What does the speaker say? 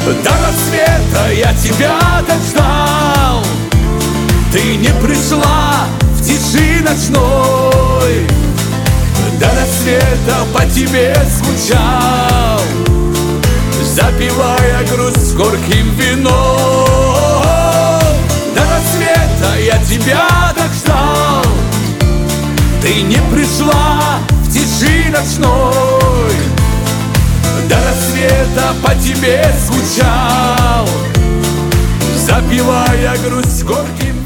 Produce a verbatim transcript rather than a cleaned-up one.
До рассвета я тебя так ждал, ты не пришла в тиши ночной. До рассвета по тебе скучал, запивая грусть горьким вином. До рассвета я тебя так ждал, ты не пришла в тиши ночной. До рассвета по тебе скучал, запивая грусть горьким